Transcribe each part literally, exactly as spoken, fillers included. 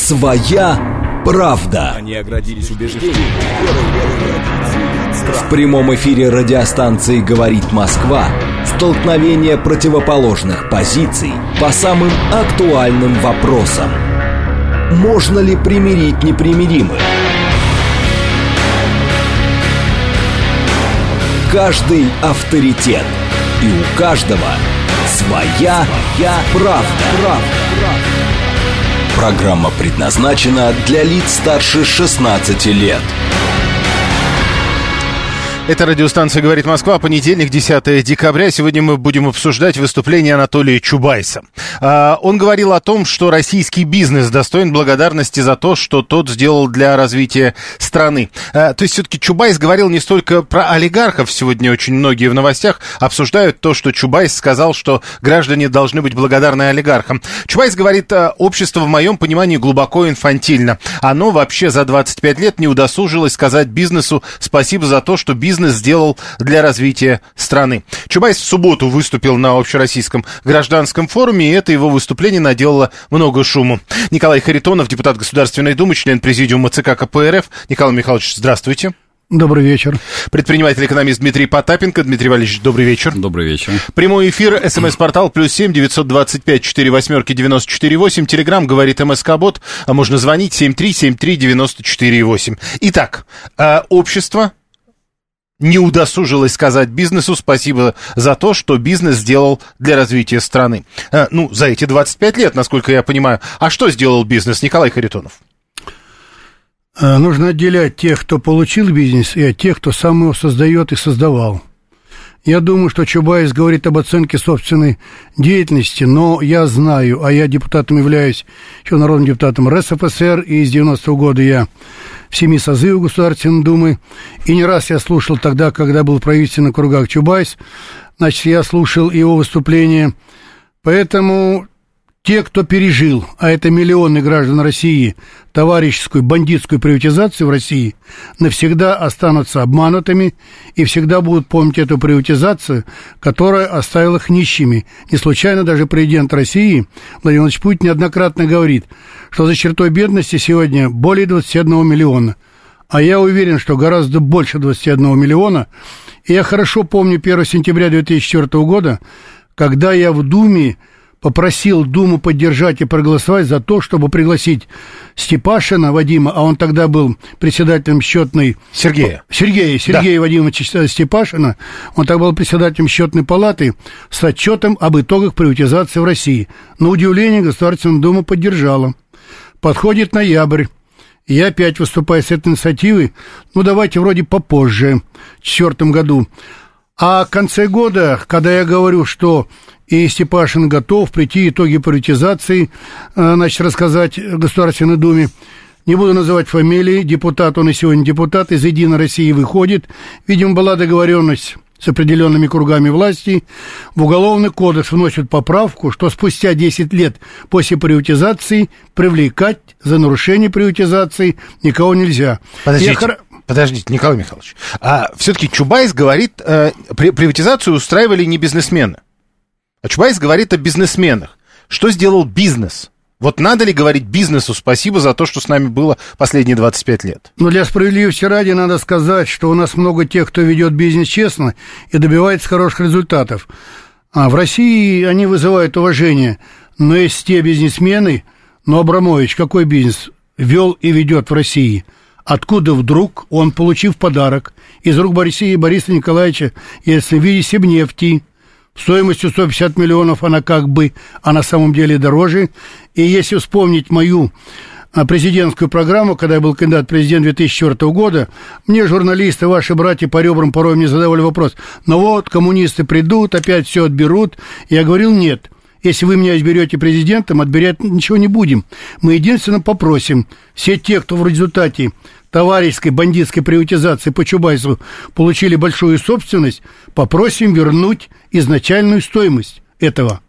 Своя правда. Они оградились убеждением. В прямом эфире радиостанции «Говорит Москва» столкновение противоположных позиций по самым актуальным вопросам. Можно ли примирить непримиримых? Каждый авторитет. И у каждого своя, своя правда. правда. Программа предназначена для лиц старше шестнадцати лет. Это радиостанция «Говорит Москва», понедельник, десятое декабря. Сегодня мы будем обсуждать выступление Анатолия Чубайса. Он говорил о том, что российский бизнес достоин благодарности за то, что тот сделал для развития страны. То есть все-таки Чубайс говорил не столько про олигархов. Сегодня очень многие в новостях обсуждают то, что Чубайс сказал, что граждане должны быть благодарны олигархам. Чубайс говорит, общество в моем понимании глубоко инфантильно. Оно вообще за двадцать пять лет не удосужилось сказать бизнесу спасибо за то, что бизнес Бизнес сделал для развития страны. Чубайс в субботу выступил на общероссийском гражданском форуме, и это его выступление наделало много шуму. Николай Харитонов, депутат Государственной Думы, член президиума ЦК КПРФ. Николай Михайлович, здравствуйте. Добрый вечер. Предприниматель-экономист Дмитрий Потапенко. Дмитрий Валерьевич, добрый вечер. Добрый вечер. Прямой эфир, смс-портал, плюс семь девятьсот двадцать пять четыре восьмерки девяносто четыре восемь. Телеграмм, говорит МСК-бот. А можно звонить семь три семь три девяносто четыре восемь. Итак, общество не удосужилось сказать бизнесу спасибо за то, что бизнес сделал для развития страны. А, ну, за эти двадцать пять лет, насколько я понимаю. А что сделал бизнес, Николай Харитонов? Нужно отделять тех, кто получил бизнес, и от тех, кто сам его создает и создавал. Я думаю, что Чубайс говорит об оценке собственной деятельности, но я знаю, а я депутатом являюсь, еще народным депутатом РСФСР, и с девяностого года я в семи созывах Государственной Думы, и не раз я слушал тогда, когда был в правительственных кругах Чубайс, значит, я слушал его выступления, поэтому те, кто пережил, а это миллионы граждан России, товарищескую бандитскую приватизацию в России, навсегда останутся обманутыми и всегда будут помнить эту приватизацию, которая оставила их нищими. Не случайно даже президент России Владимир Владимирович Путин неоднократно говорит, что за чертой бедности сегодня более двадцати одного миллиона. А я уверен, что гораздо больше двадцати одного миллиона. И я хорошо помню первое сентября две тысячи четвёртого года, когда я в Думе попросил Думу поддержать и проголосовать за то, чтобы пригласить Степашина Вадима, а он тогда был председателем счетной... Сергея. Сергея, Сергея да. Вадимовича Степашина. Он тогда был председателем счетной палаты с отчетом об итогах приватизации в России. На удивление Государственная Дума поддержала. Подходит ноябрь. Я опять выступаю с этой инициативой. Ну, давайте вроде попозже, в две тысячи четвёртом году. А в конце года, когда я говорю, что и Степашин готов прийти итоги приватизации, значит, рассказать в Государственной Думе, не буду называть фамилии, депутат, он и сегодня депутат, из «Единой России» выходит, видимо, была договоренность с определенными кругами власти, в Уголовный кодекс вносят поправку, что спустя десять лет после приватизации привлекать за нарушение приватизации никого нельзя. Подождите. Я... Подождите, Николай Михайлович, а все-таки Чубайс говорит, э, приватизацию устраивали не бизнесмены, а Чубайс говорит о бизнесменах. Что сделал бизнес? Вот надо ли говорить бизнесу спасибо за то, что с нами было последние двадцать пять лет? Ну, для справедливости ради надо сказать, что у нас много тех, кто ведет бизнес честно и добивается хороших результатов. А в России они вызывают уважение, но есть те бизнесмены, но Абрамович какой бизнес вел и ведет в России? Откуда вдруг он, получив подарок из рук Бориса, Бориса Николаевича Ельцина в виде Сибнефти, стоимостью сто пятьдесят миллионов, она как бы, а на самом деле дороже. И если вспомнить мою президентскую программу, когда я был кандидат в президент две тысячи четвёртого года, мне журналисты, ваши братья по ребрам порой мне задавали вопрос, ну вот, коммунисты придут, опять все отберут. Я говорил, нет. Если вы меня изберете президентом, отбирать ничего не будем. Мы единственно попросим все те, кто в результате товарищеской бандитской приватизации по Чубайсу получили большую собственность, попросим вернуть изначальную стоимость этого.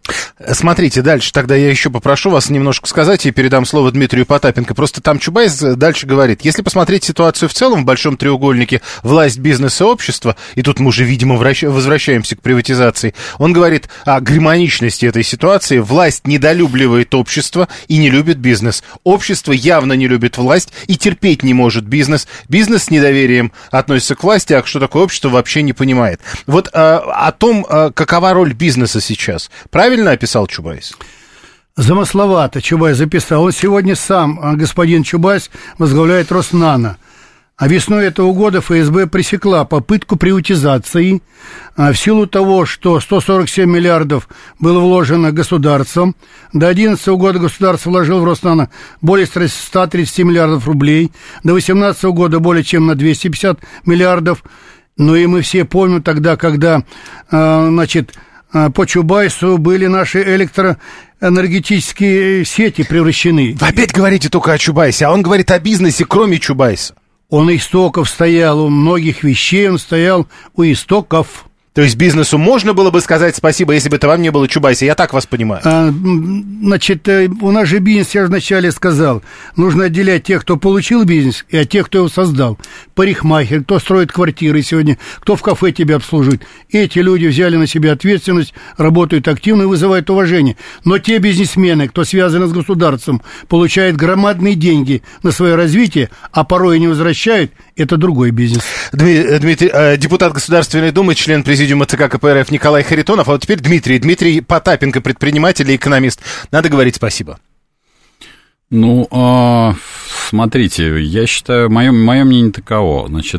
Смотрите, дальше тогда я еще попрошу вас немножко сказать и передам слово Дмитрию Потапенко. Просто там Чубайс дальше говорит, если посмотреть ситуацию в целом в большом треугольнике власть, бизнес и общество, и тут мы уже, видимо, возвращаемся к приватизации, он говорит о гармоничности этой ситуации. Власть недолюбливает общество и не любит бизнес. Общество явно не любит власть и терпеть не может бизнес. Бизнес с недоверием относится к власти, а что такое общество, вообще не понимает. Вот а, о том, а, какова роль бизнеса сейчас. Правильно описал Чубайс? Замысловато Чубайс записал. Он сегодня сам, господин Чубайс, возглавляет Роснано. А весной этого года эф эс бэ пресекла попытку приватизации в силу того, что сто сорок семь миллиардов было вложено государством. До две тысячи одиннадцатого года государство вложило в Роснано более ста тридцати миллиардов рублей. До две тысячи восемнадцатого года более чем на двести пятьдесят миллиардов. Ну и мы все помним тогда, когда, значит, по Чубайсу были наши электроэнергетические сети превращены. Вы опять говорите только о Чубайсе, а он говорит о бизнесе, кроме Чубайса. Он у истоков стоял, у многих вещей он стоял у истоков. То есть бизнесу можно было бы сказать спасибо, если бы это вам не было Чубайса, я так вас понимаю. А, значит, у нас же бизнес, я же вначале сказал, нужно отделять тех, кто получил бизнес, и от тех, кто его создал. Парикмахер, кто строит квартиры сегодня, кто в кафе тебя обслуживает. Эти люди взяли на себя ответственность, работают активно и вызывают уважение. Но те бизнесмены, кто связан с государством, получают громадные деньги на свое развитие, а порой и не возвращают, это другой бизнес. Дмитрий, депутат Государственной Думы, член президиума ЦК ка пэ эр эф Николай Харитонов. А вот теперь Дмитрий. Дмитрий Потапенко, предприниматель и экономист. Надо говорить спасибо. Ну, смотрите, я считаю, мое, мое мнение таково. Значит,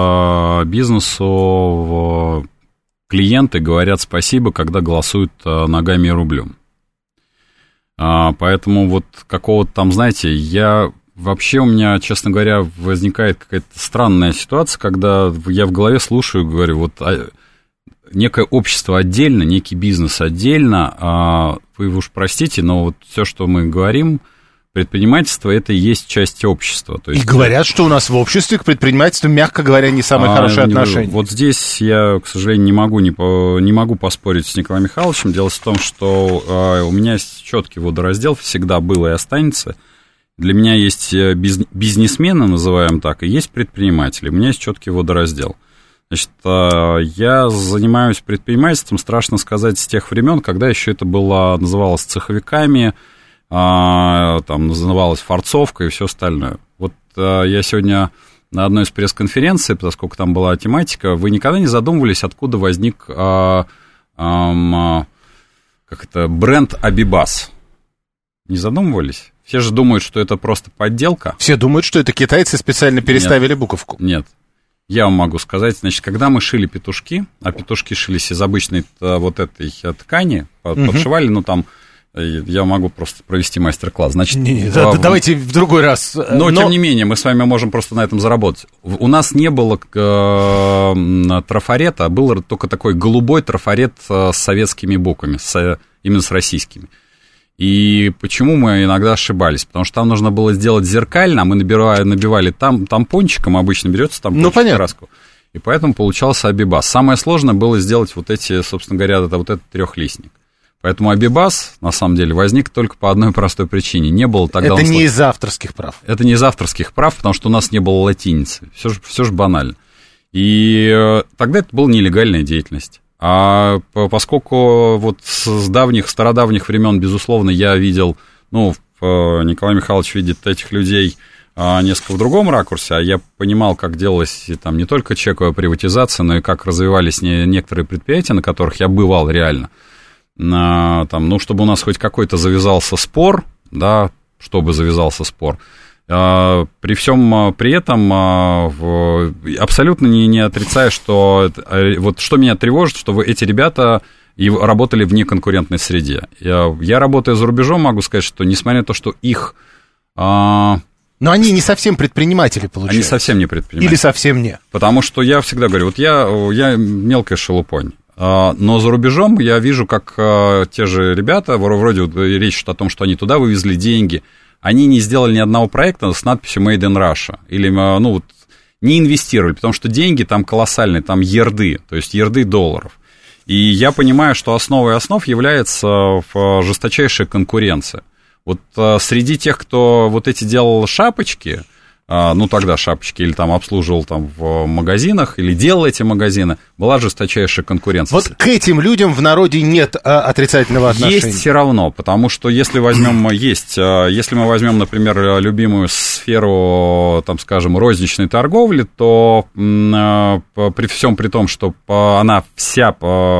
бизнесу клиенты говорят спасибо, когда голосуют ногами и рублем. Поэтому вот какого-то там, знаете, я... Вообще у меня, честно говоря, возникает какая-то странная ситуация, когда я в голове слушаю, говорю, вот некое общество отдельно, некий бизнес отдельно, а вы уж простите, но вот все, что мы говорим, предпринимательство, это и есть часть общества. То есть, и говорят, что у нас в обществе к предпринимательству, мягко говоря, не самые а, хорошие отношения. Вот здесь я, к сожалению, не могу, не, по, не могу поспорить с Николаем Михайловичем. Дело в том, что а, у меня есть четкий водораздел, всегда был и останется. Для меня есть бизнесмены, называем так, и есть предприниматели. У меня есть четкий водораздел. Значит, я занимаюсь предпринимательством, страшно сказать, с тех времен, когда еще это было, называлось цеховиками, там называлось форцовка и все остальное. Вот я сегодня на одной из пресс-конференций, поскольку там была тематика, вы никогда не задумывались, откуда возник как это, бренд Абибас? Не задумывались? Все же думают, что это просто подделка. Все думают, что это китайцы специально переставили нет, буковку. Нет. Я вам могу сказать, значит, когда мы шили петушки, а петушки шились из обычной вот этой ткани, угу. подшивали, ну там, я могу просто провести мастер-класс. Значит, не, не, в, давайте в другой раз. Но, но, тем не менее, мы с вами можем просто на этом заработать. У нас не было э, трафарета, а был только такой голубой трафарет с советскими буквами, с, именно с российскими. И почему мы иногда ошибались? Потому что там нужно было сделать зеркально, а мы набивали, набивали там, тампончиком, обычно берется тампончик, ну, понятно. Краску. И поэтому получался Абибас. Самое сложное было сделать вот эти, собственно говоря, это, вот этот трехлистник. Поэтому Абибас, на самом деле, возник только по одной простой причине. Не было тогда... Это не из авторских прав. Это не из авторских прав, потому что у нас не было латиницы. Все же, все же банально. И тогда это была нелегальная деятельность. А поскольку вот с давних, стародавних времен, безусловно, я видел, ну, Николай Михайлович видит этих людей несколько в другом ракурсе, а я понимал, как делалась там не только чековая приватизация, но и как развивались некоторые предприятия, на которых я бывал реально. Там, ну, чтобы у нас хоть какой-то завязался спор, да, чтобы завязался спор. При всем при этом абсолютно не, не отрицаю, что вот что меня тревожит, что вы, эти ребята и работали в неконкурентной среде. Я, я работаю за рубежом, могу сказать, что несмотря на то, что их... Но они не совсем предприниматели, получается. Они совсем не предприниматели. Или совсем не. Потому что я всегда говорю, вот я, я мелкая шелупонь. Но за рубежом я вижу, как те же ребята, вроде речь идет о том, что они туда вывезли деньги, они не сделали ни одного проекта с надписью «Made in Russia». Или, ну, вот, не инвестировали, потому что деньги там колоссальные, там ерды, то есть ерды долларов. И я понимаю, что основой основ является жесточайшая конкуренция. Вот среди тех, кто вот эти делал шапочки, ну, тогда шапочки, или там обслуживал там в магазинах, или делал эти магазины, была жесточайшая конкуренция. Вот к этим людям в народе нет а, отрицательного отношения. Есть все равно, потому что если возьмем, есть, если мы возьмем, например, любимую сферу, там, скажем, розничной торговли, то при всем при том, что она вся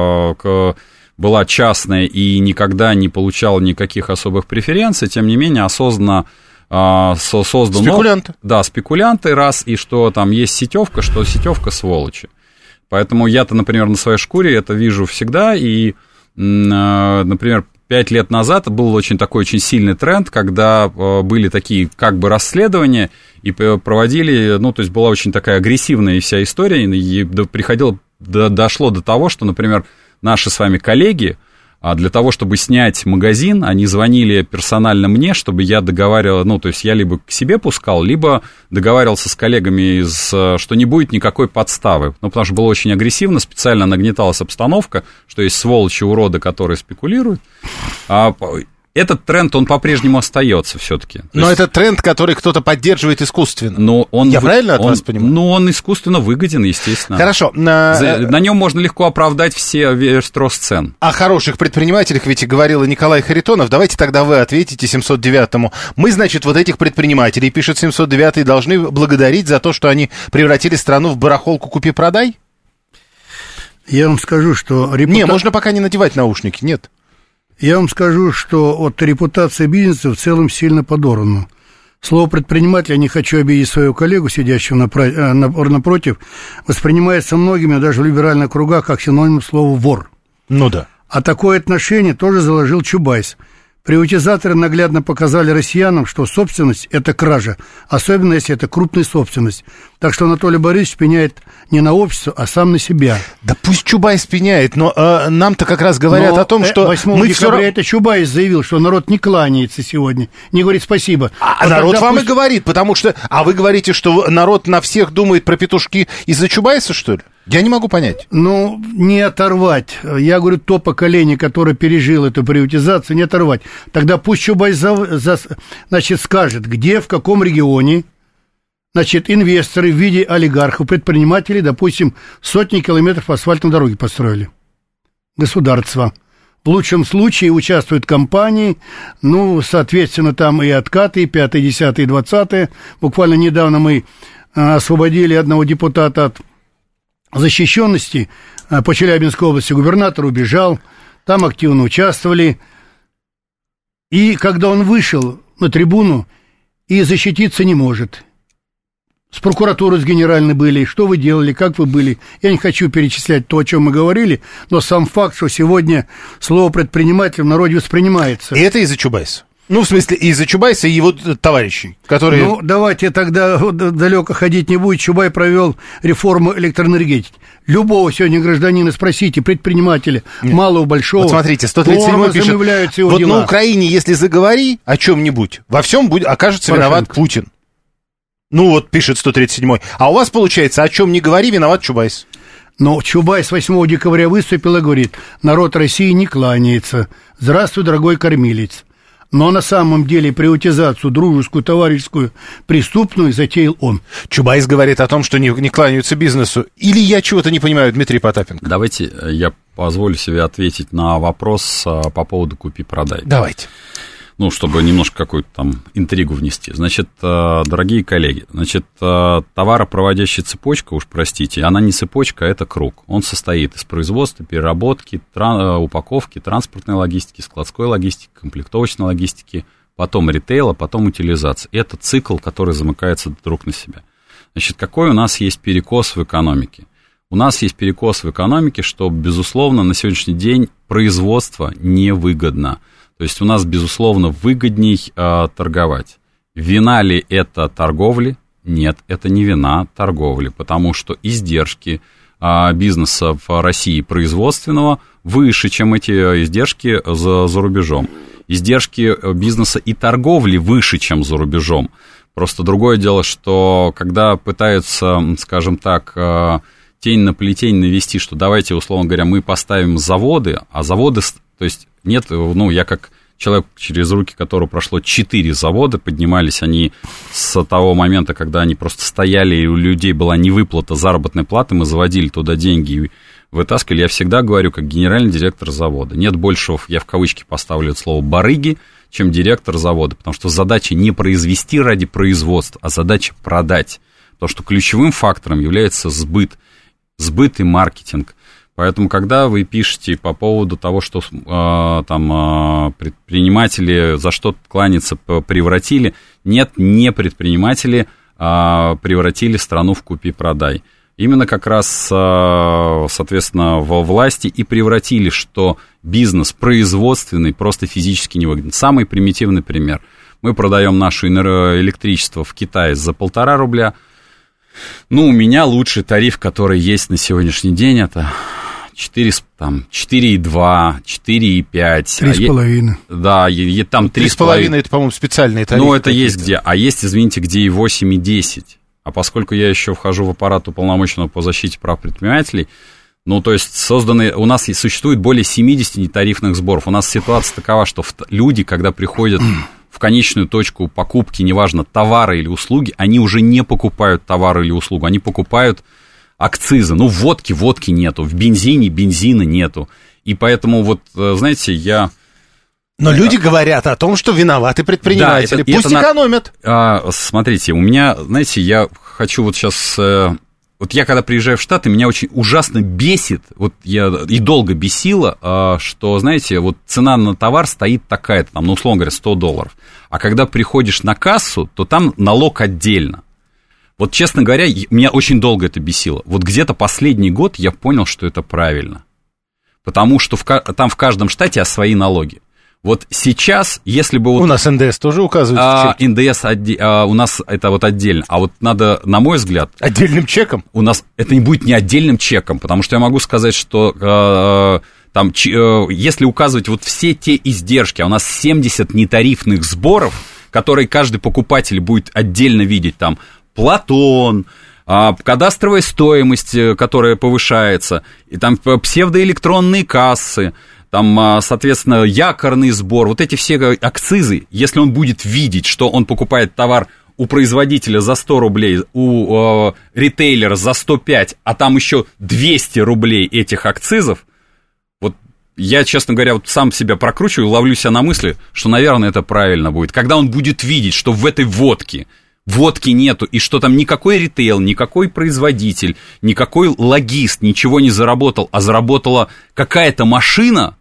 была частная и никогда не получала никаких особых преференций, тем не менее, осознанно создан... Спекулянты. Да, спекулянты, раз, и что там есть сетевка, что сетевка сволочи. Поэтому я-то, например, на своей шкуре это вижу всегда, и, например, пять лет назад был очень такой очень сильный тренд, когда были такие как бы расследования, и проводили, ну, то есть была очень такая агрессивная вся история, и приходило, дошло до того, что, например, наши с вами коллеги, а для того, чтобы снять магазин, они звонили персонально мне, чтобы я договаривал, ну, то есть я либо к себе пускал, либо договаривался с коллегами, из, что не будет никакой подставы. Ну, потому что было очень агрессивно, специально нагнеталась обстановка, что есть сволочи, уроды, которые спекулируют. А этот тренд, он по-прежнему остается все-таки. Но есть... это тренд, который кто-то поддерживает искусственно. Но он Я вы... правильно от он... вас понимаю? Ну, он искусственно выгоден, естественно. Хорошо. На, За... на нем можно легко оправдать все весь рост цен. О хороших предпринимателях ведь и говорил Николай Харитонов. Давайте тогда вы ответите семьсот девятому. Мы, значит, вот этих предпринимателей, пишет семьсот девятый, должны благодарить за то, что они превратили страну в барахолку «купи-продай»? Я вам скажу, что... Репута... Не, можно пока не надевать наушники, нет. Я вам скажу, что вот репутация бизнеса в целом сильно подорвана. Слово «предприниматель», я не хочу обидеть своего коллегу, сидящего напра- напротив, воспринимается многими, даже в либеральных кругах, как синоним слова «вор». Ну да. А такое отношение тоже заложил Чубайс. Приватизаторы наглядно показали россиянам, что собственность – это кража, особенно если это крупная собственность. Так что Анатолий Борисович пеняет не на общество, а сам на себя. Да пусть Чубайс пеняет, но э, нам-то как раз говорят но о том, что восьмого декабря все... это Чубайс заявил, что народ не кланяется сегодня, не говорит спасибо. А вот народ вам пусть... и говорит, потому что... А вы говорите, что народ на всех думает про петушки из-за Чубайса, что ли? Я не могу понять. Ну, не оторвать. Я говорю, то поколение, которое пережило эту приватизацию, не оторвать. Тогда пусть Чубайс за, за, значит, скажет, где, в каком регионе, значит, инвесторы в виде олигархов, предпринимателей, допустим, сотни километров асфальтной дороги построили. Государство. В лучшем случае участвуют компании, ну, соответственно, там и откаты, и пятое, десятое, и двадцатое. Буквально недавно мы освободили одного депутата от защищенности по Челябинской области. Губернатор убежал, там активно участвовали. И когда он вышел на трибуну и защититься не может. С прокуратурой, с генеральной были, что вы делали, как вы были. Я не хочу перечислять то, о чем мы говорили, но сам факт, что сегодня слово «предприниматель» в народе воспринимается. И это из-за Чубайса? Ну, в смысле, из-за Чубайса и его товарищей, которые... Ну, давайте тогда далеко ходить не будет. Чубай провел реформу электроэнергетики. Любого сегодня гражданина спросите, предпринимателя, Нет. малого, большого. Вот смотрите, сто тридцать седьмой пишет, вот дела. На Украине, если заговори о чем-нибудь, во всем будет, окажется Порошенко. Виноват Путин. Ну, вот пишет сто тридцать седьмой. А у вас, получается, о чем не говори, виноват Чубайс. Но Чубайс восьмого декабря выступил и говорит, народ России не кланяется. Здравствуй, дорогой кормилец. Но на самом деле приватизацию дружескую, товарищескую, преступную затеял он. Чубайс говорит о том, что не, не кланяются бизнесу. Или я чего-то не понимаю, Дмитрий Потапенко? Давайте я позволю себе ответить на вопрос по поводу «купи-продай». Давайте. Ну, чтобы немножко какую-то там интригу внести. Значит, дорогие коллеги, значит, товаропроводящая цепочка, уж простите, она не цепочка, а это круг. Он состоит из производства, переработки, тран- упаковки, транспортной логистики, складской логистики, комплектовочной логистики, потом ритейла, потом утилизации. Это цикл, который замыкается друг на себя. Значит, какой у нас есть перекос в экономике? У нас есть перекос в экономике, что, безусловно, на сегодняшний день производство невыгодно. То есть у нас, безусловно, выгодней э, торговать. Вина ли это торговли? Нет, это не вина торговли, потому что издержки э, бизнеса в России производственного выше, чем эти издержки за, за рубежом. Издержки бизнеса и торговли выше, чем за рубежом. Просто другое дело, что когда пытаются, скажем так, э, тень на плетень навести, что давайте, условно говоря, мы поставим заводы, а заводы, то есть нет, ну, я как человек, через руки которого прошло четыре завода, поднимались они с того момента, когда они просто стояли, и у людей была невыплата заработной платы, мы заводили туда деньги и вытаскивали. Я всегда говорю, как генеральный директор завода, нет большего, я в кавычки поставлю это слово, барыги, чем директор завода, потому что задача не произвести ради производства, а задача продать, потому что ключевым фактором является сбыт, сбыт и маркетинг. Поэтому, когда вы пишете по поводу того, что э, там э, предприниматели за что кланяться превратили, нет, не предприниматели э, превратили страну в купи-продай. Именно как раз, э, соответственно, во власти и превратили, что бизнес производственный просто физически невыгоден. Самый примитивный пример. Мы продаем наше электричество в Китае за полтора рубля. Ну, у меня лучший тариф, который есть на сегодняшний день, это четыре, там, четыре и два, четыре и пять. Три с половиной. Да, и, и там три с половиной. Это, по-моему, специальные тарифы. Ну, это есть где. А есть, извините, где и восемь, и десять. А поскольку я еще вхожу в аппарат уполномоченного по защите прав предпринимателей, ну, то есть созданы, у нас существует более семьдесят нетарифных сборов. У нас ситуация такова, что люди, когда приходят в конечную точку покупки, неважно, товара или услуги, они уже не покупают товар или услугу, они покупают акцизы. Ну, в водке водки нету, в бензине бензина нету. И поэтому, вот, знаете, я... Но люди говорят о том, что виноваты предприниматели. Да, это, пусть это экономят. На... А, смотрите, у меня, знаете, я хочу вот сейчас... Вот я, когда приезжаю в Штаты, меня очень ужасно бесит, вот я и долго бесило, что, знаете, вот цена на товар стоит такая-то, там, ну, условно говоря, сто долларов. А когда приходишь на кассу, то там налог отдельно. Вот, честно говоря, меня очень долго это бесило. Вот где-то последний год я понял, что это правильно. Потому что в, там в каждом штате свои налоги. Вот сейчас, если бы... Вот, у нас эн дэ эс тоже указывает а, эн дэ эс отде, а, у нас это вот отдельно. А вот надо, на мой взгляд... Отдельным чеком? У нас это не будет не отдельным чеком, потому что я могу сказать, что а, там, ч, а, если указывать вот все те издержки, а у нас семьдесят нетарифных сборов, которые каждый покупатель будет отдельно видеть, там, Платон... кадастровая стоимость, которая повышается, и там псевдоэлектронные кассы, там, соответственно, якорный сбор, вот эти все акцизы, если он будет видеть, что он покупает товар у производителя за сто рублей, у э, ритейлера за сто пять, а там еще двести рублей этих акцизов, вот я, честно говоря, вот сам себя прокручиваю, ловлю себя на мысли, что, наверное, это правильно будет, когда он будет видеть, что в этой водке водки нету, и что там никакой ритейл, никакой производитель, никакой логист ничего не заработал, а заработала какая-то машина,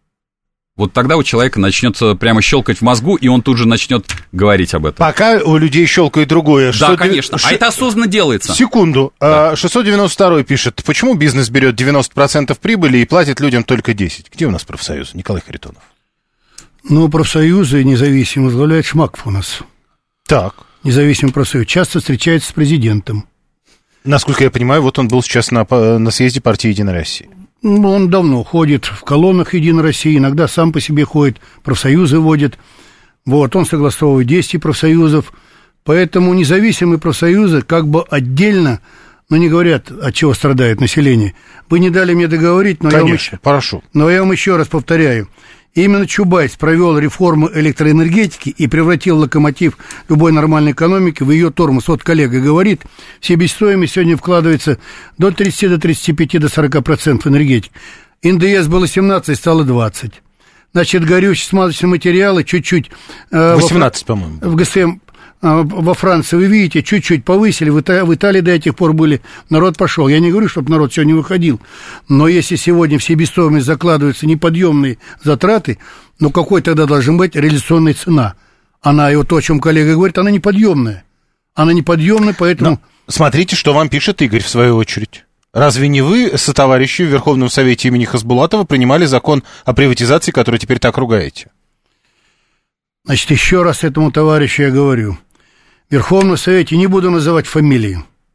вот тогда у человека начнет прямо щелкать в мозгу, и он тут же начнет говорить об этом. Пока у людей щелкает другое. Да, конечно, ш... а это осознанно делается. Секунду. Да. шестьсот девяносто второй пишет, почему бизнес берет девяносто процентов прибыли и платит людям только десять процентов? Где у нас профсоюз? Николай Харитонов. Ну, профсоюзы независимо возглавляет Шмаков у нас. Так. Независимый профсоюз, часто встречается с президентом. Насколько я понимаю, вот он был сейчас на, на съезде партии «Единой России». Ну, он давно ходит в колоннах «Единой России», иногда сам по себе ходит, профсоюзы водит. Вот, он согласовывает действия профсоюзов. Поэтому независимые профсоюзы как бы отдельно, но не говорят, от чего страдает население. Вы не дали мне договорить, но, Конечно, я, вам еще, прошу. но я вам еще раз повторяю. Именно Чубайс провел реформу электроэнергетики и превратил локомотив любой нормальной экономики в ее тормоз. Вот коллега говорит, в себестоимость сегодня вкладывается до тридцати, до тридцати пяти, до сорока процентов энергетики. эн дэ эс было семнадцать, стало двадцать. Значит, горючие смазочные материалы чуть-чуть... Э, восемнадцать, во, по-моему. В ГСМ... Во Франции, вы видите, чуть-чуть повысили, в Италии, в Италии до этих пор были, народ пошел. Я не говорю, чтобы народ сегодня выходил, но если сегодня в себестоимость закладываются неподъемные затраты, ну какой тогда должна быть реализационная цена? Она, и вот то, о чем коллега говорит, она неподъемная. Она неподъемная, поэтому... Но смотрите, что вам пишет Игорь, в свою очередь. Разве не вы, сотоварищи в Верховном Совете имени Хасбулатова, принимали закон о приватизации, который теперь так ругаете? Значит, еще раз этому товарищу я говорю. В Верховном Совете, не буду называть фамилии,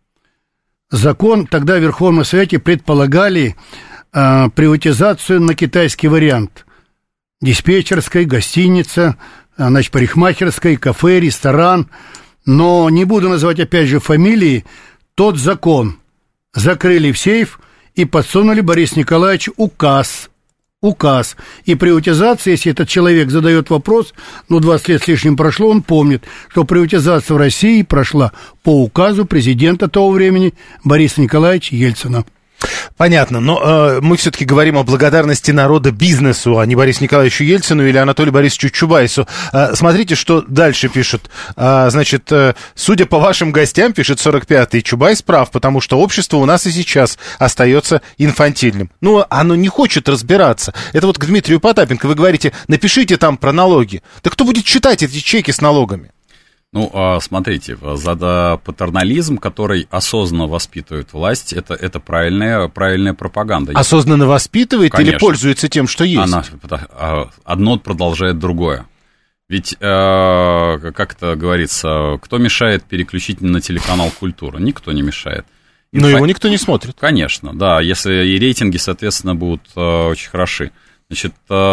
закон тогда в Верховном Совете предполагали э, приватизацию на китайский вариант. Диспетчерская, гостиница, э, значит, парикмахерская, кафе, ресторан. Но не буду называть опять же фамилии. Тот закон закрыли в сейф и подсунули Борису Николаевичу указ. Указ. И приватизация, если этот человек задает вопрос, ну, двадцать лет с лишним прошло, он помнит, что приватизация в России прошла по указу президента того времени Бориса Николаевича Ельцина. Понятно, но э, мы все-таки говорим о благодарности народа бизнесу, а не Борису Николаевичу Ельцину или Анатолию Борисовичу Чубайсу. Э, смотрите, что дальше пишут. Э, значит, э, судя по вашим гостям, пишет сорок пятый, Чубайс прав, потому что общество у нас и сейчас остается инфантильным. Ну, оно не хочет разбираться. Это вот к Дмитрию Потапенко. Вы говорите, напишите там про налоги. Да кто будет читать эти чеки с налогами? Ну, смотрите, за патернализм, который осознанно воспитывает власть, это, это правильная, правильная пропаганда. Осознанно воспитывает? Конечно. Или пользуется тем, что есть? Она, одно продолжает другое. Ведь, как это говорится, кто мешает переключить на телеканал «Культура»? Никто не мешает. Но Инфа... его никто не смотрит. Конечно, да, если и рейтинги, соответственно, будут очень хороши. Значит,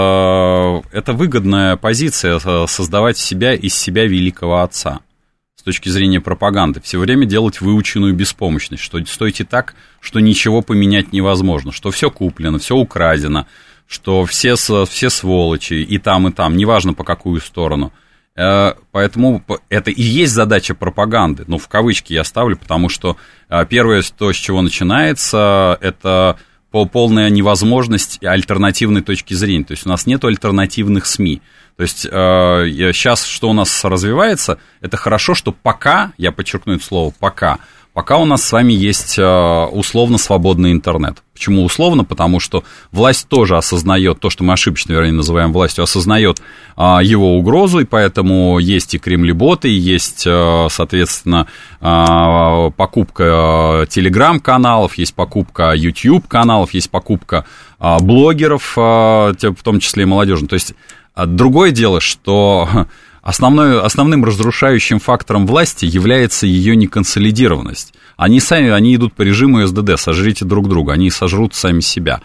это выгодная позиция создавать себя из себя великого отца с точки зрения пропаганды. Все время делать выученную беспомощность, что стойте так, что ничего поменять невозможно, что все куплено, все украдено, что все, все сволочи и там, и там, неважно по какую сторону. Поэтому это и есть задача пропаганды, ну, в кавычки я ставлю, потому что первое, то, с чего начинается, это... полная невозможность альтернативной точки зрения. То есть у нас нет альтернативных СМИ. То есть э, сейчас что у нас развивается, это хорошо, что пока, я подчеркну это слово «пока», пока у нас с вами есть э, условно свободный интернет. Почему условно? Потому что власть тоже осознает, то, что мы ошибочно, вернее, называем властью, осознает э, его угрозу, и поэтому есть и кремлеботы, есть, э, соответственно, э, покупка телеграм-каналов, есть покупка YouTube-каналов, есть покупка э, блогеров, э, в том числе и молодежи. То есть э, другое дело, что... Основной, основным разрушающим фактором власти является ее неконсолидированность. Они сами, они идут по режиму СДД, сожрите друг друга, они сожрут сами себя.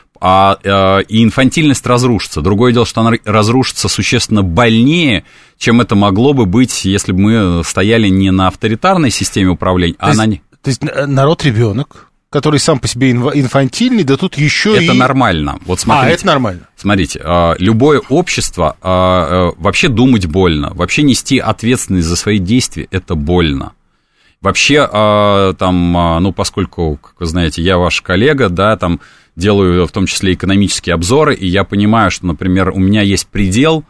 А, э, и инфантильность разрушится. Другое дело, что она разрушится существенно больнее, чем это могло бы быть, если бы мы стояли не на авторитарной системе управления, а на... на... То есть народ-ребенок, который сам по себе инфантильный, да тут еще это и... нормально. Вот смотрите, а, это нормально. Смотрите, любое общество, вообще думать больно, вообще нести ответственность за свои действия, это больно. Вообще, там, ну, поскольку, как вы знаете, я ваш коллега, да, там, делаю в том числе экономические обзоры, и я понимаю, что, например, у меня есть предел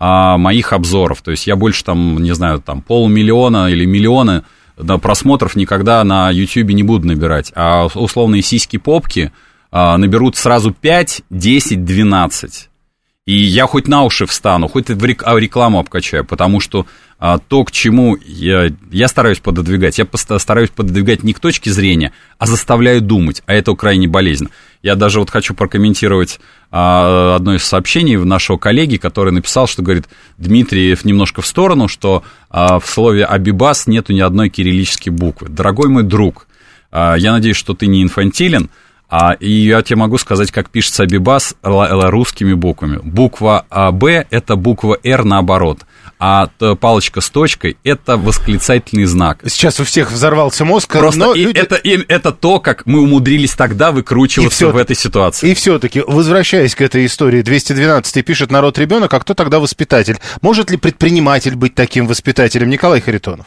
моих обзоров, то есть я больше, там, не знаю, там, полмиллиона или миллиона просмотров никогда на Ютьюбе не буду набирать, а условные сиськи-попки а, наберут сразу пять, десять, двенадцать. И я хоть на уши встану, хоть в рекламу обкачаю, потому что а, то, к чему я, я стараюсь пододвигать, я стараюсь пододвигать не к точке зрения, а заставляю думать, а это крайне болезненно. Я даже вот хочу прокомментировать а, одно из сообщений нашего коллеги, который написал, что, говорит, Дмитриев немножко в сторону, что а, в слове «абибас» нету ни одной кириллической буквы. Дорогой мой друг, а, я надеюсь, что ты не инфантилен, а, и я тебе могу сказать, как пишется «абибас» русскими буквами. Буква «Б» — это буква «Р» наоборот. А палочка с точкой – это восклицательный знак. Сейчас у всех взорвался мозг. Просто но и люди... это, и это то, как мы умудрились тогда выкручиваться все... в этой ситуации. И все-таки, возвращаясь к этой истории, двести двенадцатый пишет народ-ребенок, а кто тогда воспитатель? Может ли предприниматель быть таким воспитателем? Николай Харитонов.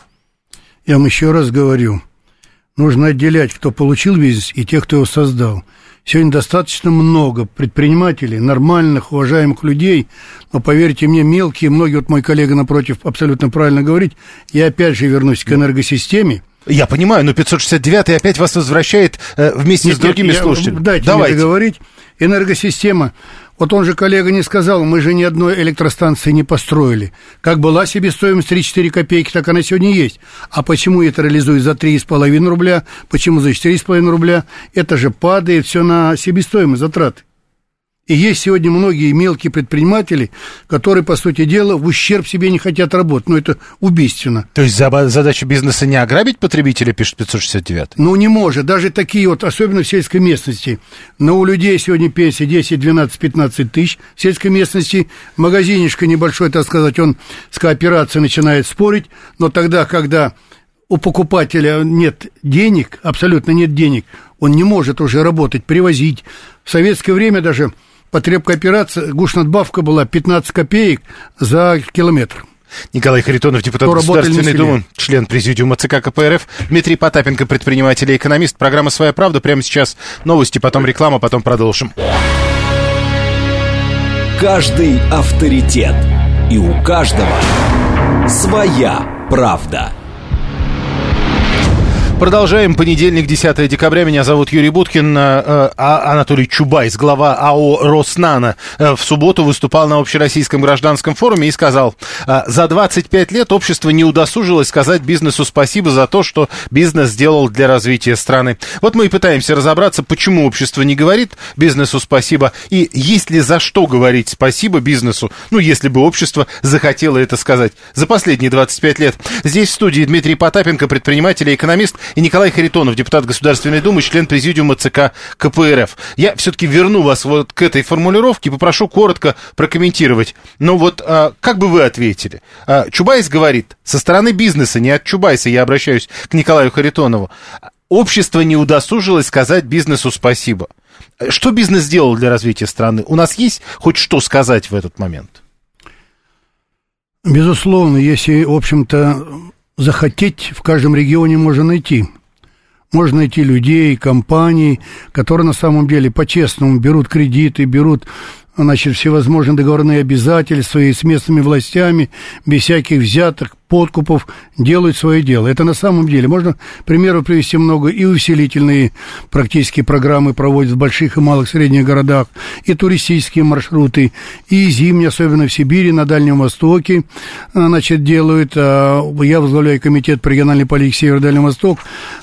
Я вам еще раз говорю, нужно отделять, кто получил бизнес, и тех, кто его создал. Сегодня достаточно много предпринимателей, нормальных, уважаемых людей, но, поверьте мне, мелкие, многие, вот мой коллега напротив абсолютно правильно говорит, я опять же вернусь к энергосистеме. Я понимаю, но пятьсот шестьдесят девятый опять вас возвращает э, вместе нет, с другими нет, слушателями. Я, дайте Давайте. мне договорить. Энергосистема. Вот он же, коллега, не сказал, мы же ни одной электростанции не построили. Как была себестоимость три-четыре копейки, так она сегодня есть. А почему это реализуют за три с половиной рубля, почему за четыре с половиной рубля? Это же падает все на себестоимость, затраты. И есть сегодня многие мелкие предприниматели, которые, по сути дела, в ущерб себе не хотят работать. Ну, это убийственно. То есть задача бизнеса не ограбить потребителя, пишет пятьсот шестьдесят девятый? Ну, не может. Даже такие вот, особенно в сельской местности. Но у людей сегодня пенсия десять, двенадцать, пятнадцать тысяч. В сельской местности магазинишко небольшой, так сказать, он с кооперацией начинает спорить. Но тогда, когда у покупателя нет денег, абсолютно нет денег, Он не может уже работать, привозить. В советское время даже потребкооперация, гушнадбавка была пятнадцать копеек за километр. Николай Харитонов, депутат Государственной Думы, член президиума ЦК КПРФ. Дмитрий Потапенко, предприниматель и экономист. Программа «Своя правда». Прямо сейчас новости, потом реклама, потом продолжим. Каждый авторитет. И у каждого своя правда. Продолжаем. Понедельник, десятое декабря. Меня зовут Юрий Буткин. А Анатолий Чубайс, глава АО «Роснано», в субботу выступал на Общероссийском гражданском форуме и сказал: за двадцать пять лет общество не удосужилось сказать бизнесу спасибо за то, что бизнес сделал для развития страны. Вот мы и пытаемся разобраться, почему общество не говорит бизнесу спасибо, и есть ли за что говорить спасибо бизнесу, ну, если бы общество захотело это сказать за последние двадцать пять лет. Здесь в студии Дмитрий Потапенко, предприниматель и экономист, и Николай Харитонов, депутат Государственной Думы, член президиума ЦК КПРФ. Я все-таки верну вас вот к этой формулировке и попрошу коротко прокомментировать. Но вот а, как бы вы ответили? А, Чубайс говорит, со стороны бизнеса, не от Чубайса, я обращаюсь к Николаю Харитонову, общество не удосужилось сказать бизнесу спасибо. Что бизнес сделал для развития страны? У нас есть хоть что сказать в этот момент? Безусловно, если, в общем-то, захотеть, в каждом регионе можно найти. Можно найти людей, компаний, которые на самом деле по-честному берут кредиты, берут, значит, всевозможные договорные обязательства и с местными властями, без всяких взяток, подкупов, делают свое дело. Это на самом деле. Можно, к примеру, привести много и увеселительные практически программы проводят в больших и малых средних городах, и туристические маршруты, и зимние, особенно в Сибири, на Дальнем Востоке, значит, делают. Я возглавляю комитет по региональной политике Север-Дальний Восток.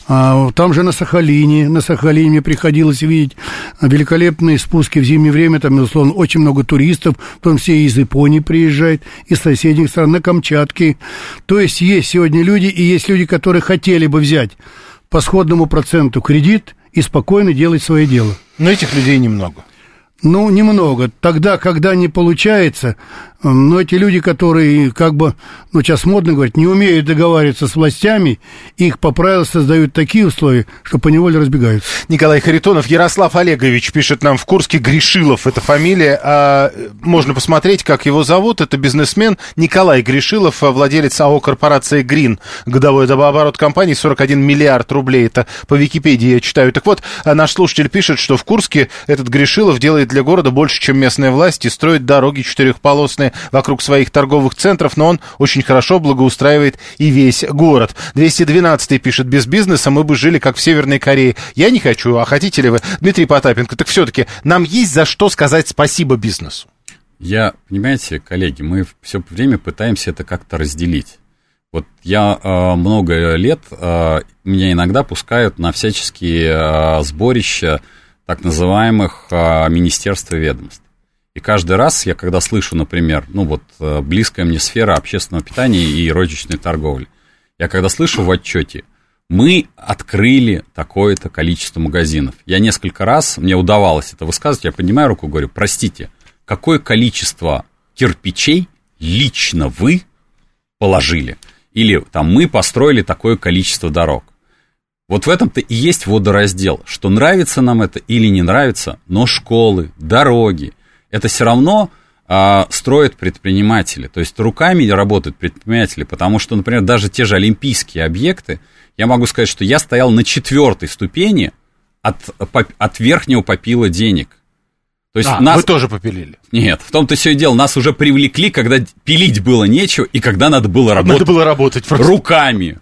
Там же на Сахалине, на Сахалине мне приходилось видеть великолепные спуски в зимнее время, там, безусловно, очень много туристов, в том числе и из Японии приезжают, из соседних стран, на Камчатке. То есть есть сегодня люди, и есть люди, которые хотели бы взять по сходному проценту кредит и спокойно делать свое дело. Но этих людей немного. Ну, немного. Тогда, когда не получается, но эти люди, которые, как бы, ну, сейчас модно говорить, не умеют договариваться с властями, их по правилам создают такие условия, что поневоле разбегаются. Николай Харитонов. Ярослав Олегович пишет нам в Курске, Гришилов это фамилия. А, можно посмотреть, как его зовут. Это бизнесмен Николай Гришилов, владелец АО «Корпорация Грин». Годовой оборот компании сорок один миллиард рублей. Это по Википедии я читаю. Так вот, наш слушатель пишет, что в Курске этот Гришилов делает для города больше, чем местная власть, и строит дороги четырехполосные вокруг своих торговых центров, но он очень хорошо благоустраивает и весь город. двести двенадцатый пишет: без бизнеса мы бы жили как в Северной Корее. Я не хочу, а хотите ли вы? Дмитрий Потапенко, так все-таки нам есть за что сказать спасибо бизнесу. Я, понимаете, коллеги, мы все время пытаемся это как-то разделить. Вот я э, много лет, э, меня иногда пускают на всяческие э, сборища так называемых э, министерств и ведомств. И каждый раз я, когда слышу, например, ну вот э, близкая мне сфера общественного питания и розничной торговли, я когда слышу в отчете: мы открыли такое-то количество магазинов. Я несколько раз, мне удавалось это высказывать, я поднимаю руку и говорю: простите, какое количество кирпичей лично вы положили? Или там мы построили такое количество дорог. Вот в этом-то и есть водораздел, что нравится нам это или не нравится, но школы, дороги, это все равно а, строят предприниматели. То есть руками работают предприниматели, потому что, например, даже те же олимпийские объекты, я могу сказать, что я стоял на четвертой ступени от, от верхнего попила денег. То есть а, нас... вы тоже попилили? Нет, в том-то все и дело, нас уже привлекли, когда пилить было нечего, и когда надо было работать, надо было работать просто руками.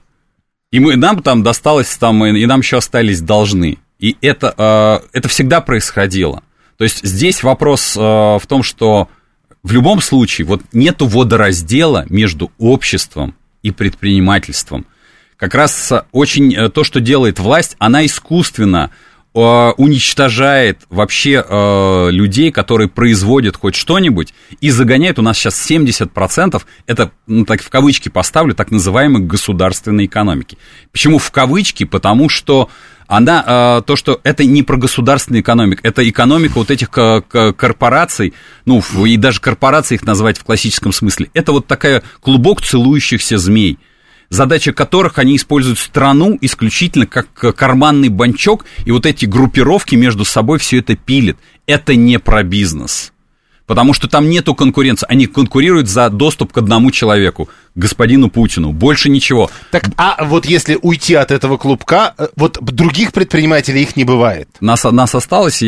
И мы, нам там досталось, там, и нам еще остались должны. И это, э, это всегда происходило. То есть здесь вопрос э, в том, что в любом случае вот нету водораздела между обществом и предпринимательством. Как раз очень э, то, что делает власть, она искусственно э, уничтожает вообще э, людей, которые производят хоть что-нибудь, и загоняет. У нас сейчас семьдесят процентов, это, ну, так в кавычки поставлю, так называемой государственной экономики. Почему в кавычки? Потому что она, то, что это не про государственную экономику, это экономика вот этих корпораций, ну, и даже корпорации их назвать в классическом смысле, это вот такая клубок целующихся змей. задача которых они используют страну исключительно как карманный банчок, и вот эти группировки между собой все это пилят. Это не про бизнес. Потому что там нету конкуренции. Они конкурируют за доступ к одному человеку, господину Путину. Больше ничего. Так, а вот если уйти от этого клубка, вот других предпринимателей их не бывает? Нас, нас осталось,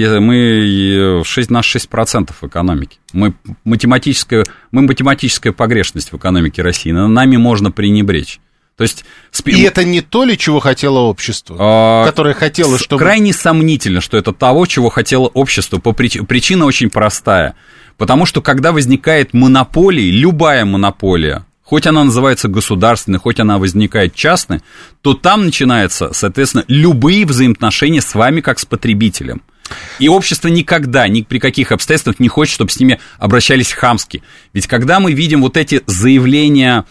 мы шесть, нас шесть процентов экономики. Мы математическая, мы математическая погрешность в экономике России. Нами можно пренебречь. То есть, спи... И это не то ли, чего хотело общество, а, которое хотело, чтобы... Крайне сомнительно, что это того, чего хотело общество. По прич... Причина очень простая. Потому что, когда возникает монополия, любая монополия, хоть она называется государственной, хоть она возникает частной, то там начинаются, соответственно, любые взаимоотношения с вами, как с потребителем. И общество никогда, ни при каких обстоятельствах не хочет, чтобы с ними обращались хамски. Ведь когда мы видим вот эти заявления...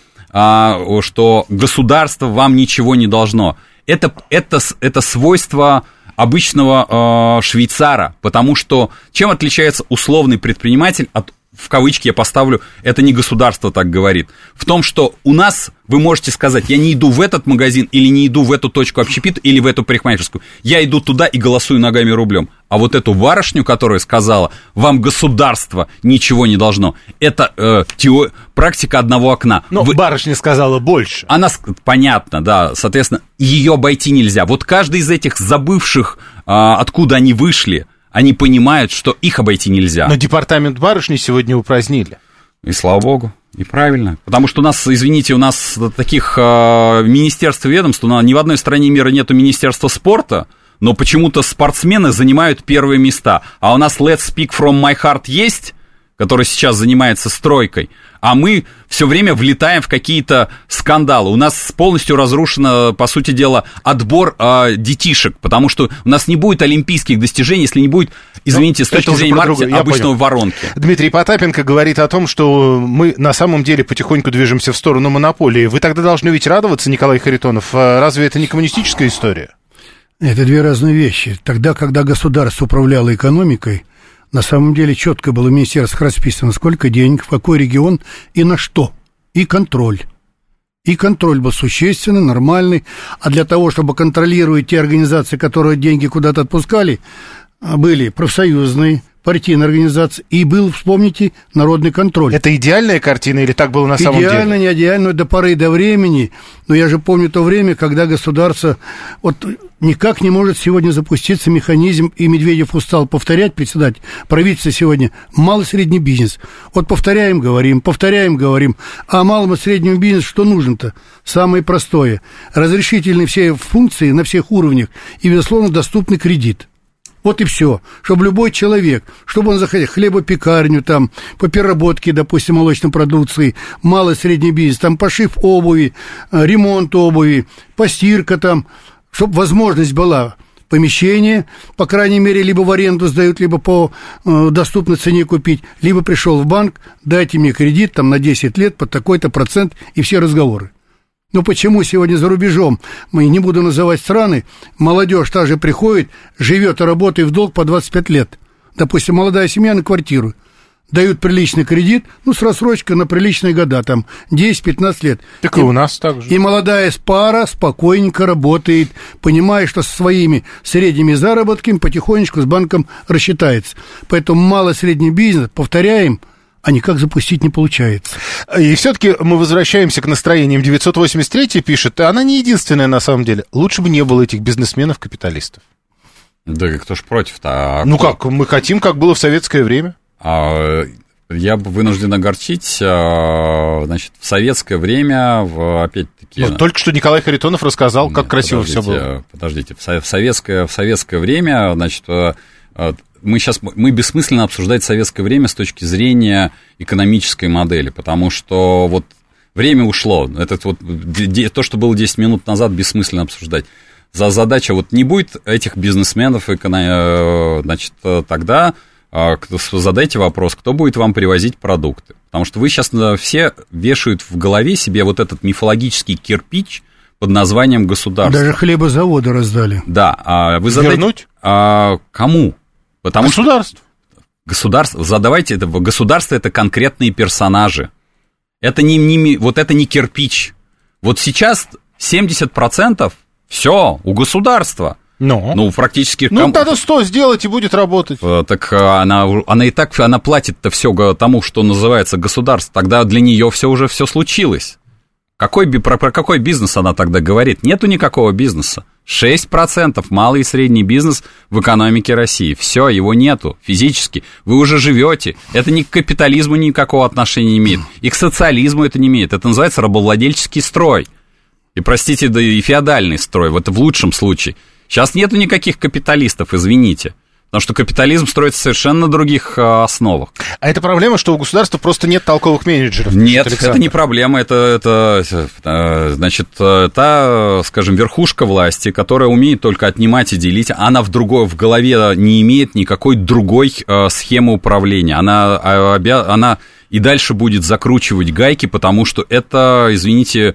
что государство вам ничего не должно. Это, это, это свойство обычного э, швейцара, потому что чем отличается условный предприниматель от, в кавычки я поставлю, это не государство так говорит, в том, что у нас вы можете сказать, я не иду в этот магазин или не иду в эту точку общепита или в эту парикмахерскую, я иду туда и голосую ногами рублем. А вот эту барышню, которая сказала, вам государство ничего не должно, это э, тео... практика одного окна. Но Вы... барышня сказала больше. Она, понятно, да, соответственно, ее обойти нельзя. Вот каждый из этих забывших, э, откуда они вышли, они понимают, что их обойти нельзя. Но департамент барышни сегодня упразднили. И слава богу, и правильно. Потому что у нас, извините, у нас таких э, министерств и ведомств, у нас ни в одной стране мира нету министерства спорта, но почему-то спортсмены занимают первые места. А у нас Let's Speak From My Heart есть, который сейчас занимается стройкой, а мы все время влетаем в какие-то скандалы. У нас полностью разрушен, по сути дела, отбор э, детишек, потому что у нас не будет олимпийских достижений, если не будет, извините, с точки зрения маркетинга, обычного воронки. Дмитрий Потапенко говорит о том, что мы на самом деле потихоньку движемся в сторону монополии. Вы тогда должны ведь радоваться, Николай Харитонов. Разве это не коммунистическая история? Это две разные вещи. Тогда, когда государство управляло экономикой, на самом деле четко было в министерствах расписано, сколько денег, в какой регион и на что. И контроль. И контроль был существенный, нормальный. А для того, чтобы контролировать те организации, которые деньги куда-то отпускали, были профсоюзные, партийные организации, и был, вспомните, народный контроль. Это идеальная картина или так было на самом деле? Идеально, не идеально, до поры до времени. Но я же помню то время, когда государство вот никак не может сегодня запуститься механизм, и Медведев устал повторять, председатель правительства сегодня, малый и средний бизнес. Вот повторяем, говорим, повторяем, говорим. А малому и среднему бизнесу что нужно-то? Самое простое. Разрешительные все функции на всех уровнях и, безусловно, доступный кредит. Вот и все, чтобы любой человек, чтобы он заходил, хлебопекарню, там, по переработке, допустим, молочной продукции, малый средний бизнес, там, пошив обуви, ремонт обуви, постирка там, чтобы возможность была. Помещение, по крайней мере, либо в аренду сдают, либо по э, доступной цене купить, либо пришел в банк, дайте мне кредит там на десять лет под такой-то процент, и все разговоры. Но почему сегодня за рубежом, мы не буду называть страны, молодежь та же приходит, живет и работает в долг по двадцать пять лет. Допустим, молодая семья на квартиру. Дают приличный кредит, ну, с рассрочкой на приличные года, там, десять-пятнадцать лет. Так и, и у нас так же. И молодая пара спокойненько работает, понимая, что со своими средними заработками потихонечку с банком рассчитается. Поэтому малый-средний бизнес, повторяем, а никак запустить не получается. И все-таки мы возвращаемся к настроениям. девятьсот восемьдесят три пишет, она не единственная на самом деле. Лучше бы не было этих бизнесменов-капиталистов. Да кто ж против-то? А ну кто? Как, мы хотим, как было в советское время. А, я бы вынужден огорчить, а, значит, в советское время, в, опять-таки... Вот только что Николай Харитонов рассказал, нет, как красиво все было. Подождите, в советское, в советское время, значит... Мы сейчас, мы бессмысленно обсуждать советское время с точки зрения экономической модели, потому что вот время ушло, это вот, то, что было десять минут назад, бессмысленно обсуждать. За задача, вот не будет этих бизнесменов, значит, тогда задайте вопрос, кто будет вам привозить продукты, потому что вы сейчас все вешают в голове себе вот этот мифологический кирпич под названием государство. Даже хлебозаводы раздали. Да, а вы задайте... Вернуть? А, кому? Потому государство. Что государство, задавайте это, государство это конкретные персонажи. Это не, не, вот это не кирпич. Вот сейчас семьдесят процентов все у государства. Но. Ну, практически... Ну, надо сто сделать, и будет работать. Так она, она и так, она платит-то все тому, что называется государство. Тогда для нее все уже все случилось. Какой, про, про какой бизнес она тогда говорит? Нету никакого бизнеса. шесть процентов малый и средний бизнес в экономике России. Все, его нету физически. Вы уже живете. Это ни к капитализму никакого отношения не имеет. И к социализму это не имеет. Это называется рабовладельческий строй. И, простите, да и феодальный строй. Вот в лучшем случае. Сейчас нету никаких капиталистов, извините. Потому что капитализм строится совершенно на других а, основах. А это проблема, что у государства просто нет толковых менеджеров? Нет, Александр. Это не проблема. Это, это, это, значит, та, скажем, верхушка власти, которая умеет только отнимать и делить, она в другой, в голове не имеет никакой другой а, схемы управления. Она, а, она и дальше будет закручивать гайки, потому что это, извините,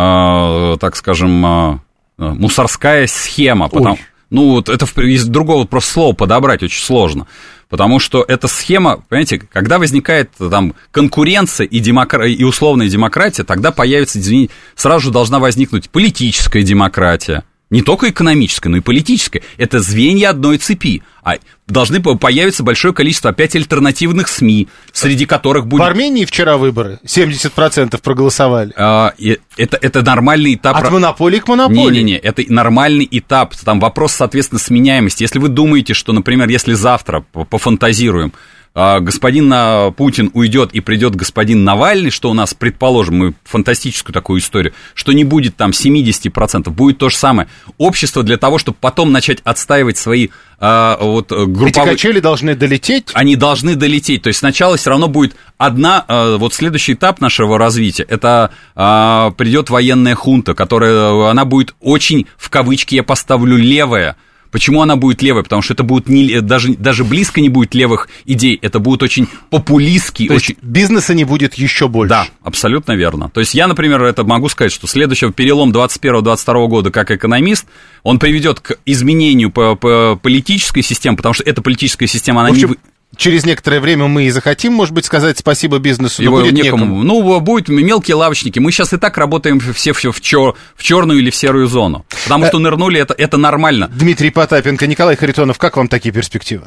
а, так скажем... А, мусорская схема. Потому, ну, вот это из другого просто слова подобрать очень сложно. Потому что эта схема, понимаете, когда возникает там конкуренция и, демокра... и условная демократия, тогда появится, извините, сразу же должна возникнуть политическая демократия. Не только экономическая, но и политическая. Это звенья одной цепи. А должны появиться большое количество опять альтернативных СМИ, среди которых будет... В Армении вчера выборы, семьдесят процентов проголосовали. А, это, это нормальный этап... От монополии к монополии. Не-не-не, это нормальный этап. Там вопрос, соответственно, сменяемости. Если вы думаете, что, например, если завтра, пофантазируем, господин Путин уйдет и придет господин Навальный, что у нас, предположим, мы фантастическую такую историю, что не будет там семьдесят процентов, будет то же самое. Общество для того, чтобы потом начать отстаивать свои а, вот, групповые... Эти качели должны долететь? Они должны долететь. То есть сначала все равно будет одна, а, вот следующий этап нашего развития, это а, придет военная хунта, которая, она будет очень, в кавычки я поставлю, левая. Почему она будет левой? Потому что это будет не, даже, даже близко не будет левых идей, это будет очень популистский. То очень... есть бизнеса не будет еще больше. Да, абсолютно верно. То есть я, например, это могу сказать, что следующий перелом двадцать первого - двадцать второго года как экономист, он приведет к изменению по, по политической системе, потому что эта политическая система, она в общем, не... Через некоторое время мы и захотим, может быть, сказать спасибо бизнесу, но Его будет некому. некому. Ну, будут мелкие лавочники. Мы сейчас и так работаем все, все в, чер, в черную или в серую зону. Потому что нырнули, это, это нормально. Дмитрий Потапенко, Николай Харитонов, как вам такие перспективы?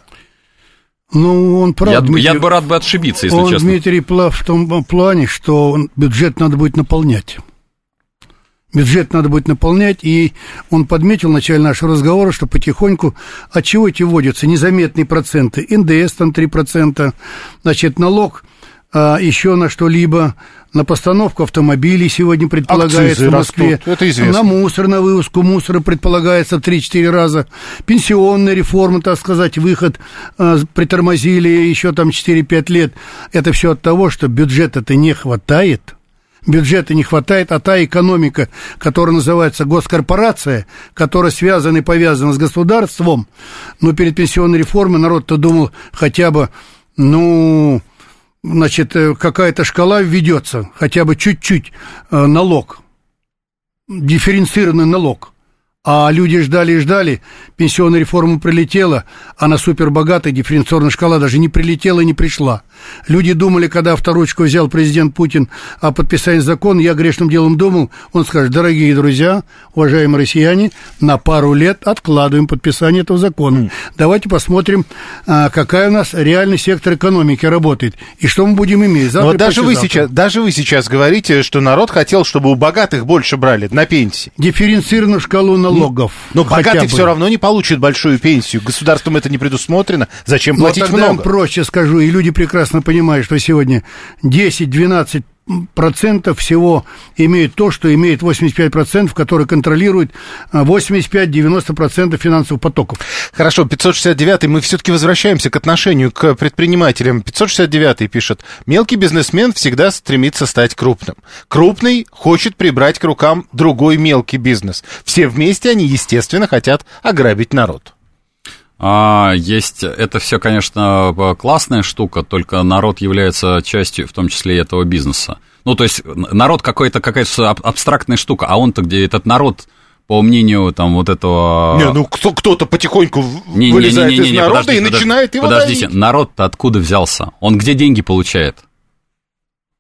Ну, он прав. Я, Дмитрий, я бы рад бы отшибиться, если он, честно. Дмитрий прав в том плане, что бюджет надо будет наполнять. Бюджет надо будет наполнять, и он подметил в начале нашего разговора, что потихоньку, от чего эти вводятся незаметные проценты, эн дэ эс там три процента, значит, налог а, еще на что-либо, на постановку автомобилей сегодня предполагается акцизы в Москве, растут, это известно. На мусор, на вывозку мусора предполагается в три-четыре раза, пенсионная реформа, так сказать, выход а, притормозили еще там четыре-пять лет, это все от того, что бюджета-то не хватает. Бюджета не хватает, а та экономика, которая называется госкорпорация, которая связана и повязана с государством, но перед пенсионной реформой народ-то думал хотя бы, ну, значит, какая-то шкала введется, хотя бы чуть-чуть э, налог, дифференцированный налог. А люди ждали и ждали, пенсионная реформа прилетела, а на супербогатая дифференционная шкала даже не прилетела и не пришла. Люди думали, когда авторучку взял президент Путин о подписании закона, я грешным делом думал, он скажет: дорогие друзья, уважаемые россияне, на пару лет откладываем подписание этого закона. Mm. Давайте посмотрим, какая у нас реальный сектор экономики работает, и что мы будем иметь. Но вот даже вы, сейчас, даже вы сейчас говорите, что народ хотел, чтобы у богатых больше брали на пенсии. Дифференцированную шкалу налогов. Но богатый все равно не получит большую пенсию. Государством это не предусмотрено. Зачем платить много? много? Я проще скажу, и люди прекрасно понимают, что сегодня десять-двенадцать процентов всего имеют то, что имеет восемьдесят пять процентов, которые контролируют восемьдесят пять-девяносто процентов финансовых потоков. Хорошо, пятьсот шестьдесят девятый, мы все-таки возвращаемся к отношению к предпринимателям. пятьсот шестьдесят девятый пишет: мелкий бизнесмен всегда стремится стать крупным. Крупный хочет прибрать к рукам другой мелкий бизнес. Все вместе они, естественно, хотят ограбить народ. А, есть, это все, конечно, классная штука, только народ является частью, в том числе, этого бизнеса. Ну, то есть, народ какой-то, какая-то абстрактная штука, а он-то где этот народ, по мнению там вот этого... Не, ну кто, кто-то потихоньку не, вылезает не, не, не, не, из народа подождите, и начинает его Подождите, давить. народ-то откуда взялся? Он где деньги получает?